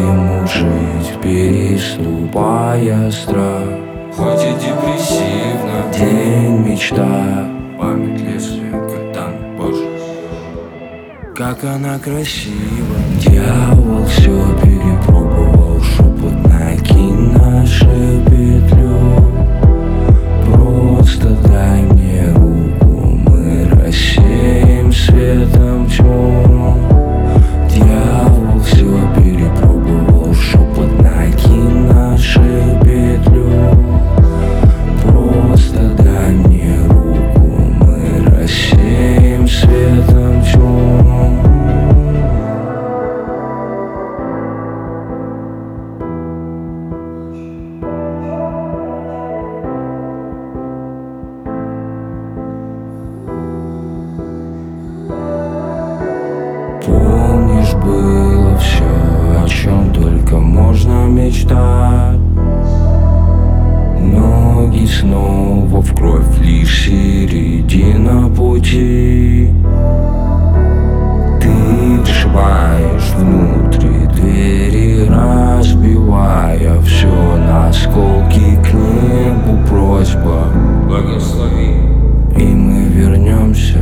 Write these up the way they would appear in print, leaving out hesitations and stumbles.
ему жить, переступая страх. Хоть и депрессивно, День мечта, память лезвия, катан позже. как она красива. Дьявол все перепробовал, шепот накинь нашу петлю. Просто дай мне руку, мы рассеем светом тьму. Дьявол все перепробовал, шепот накинь нашу петлю. Просто дай мне руку, мы рассеем светом тьму. Помнишь, было все, о чем только можно мечтать. Ноги снова в кровь, лишь середина пути. Ты вшибаешь внутрь двери, разбивая все на осколки. К небу просьба, Благослови. и мы вернемся.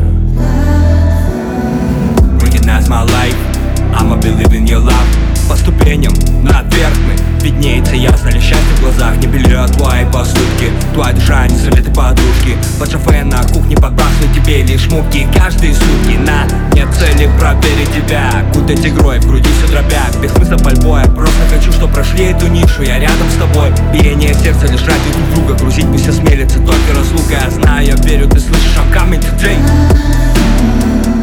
Recognize my life, I'ma believe in your love. По ступеням наверх мы, виднеется ясно лишь счастье в глазах. Не белье твои поступки, твоя душа не советы подружки. Под шофе на кухне подбрасываю тебе лишь муки. Каждые сутки на нет цели проверить тебя. Кутать игрой, в груди все дробят. Без смысла пальбой, я просто хочу, чтоб прошли эту нишу. Я рядом с тобой, биение сердца лишь ради друг друга. Грузить пусть осмелится только разлука. Я знаю, я верю, ты слышишь, I'm coming today.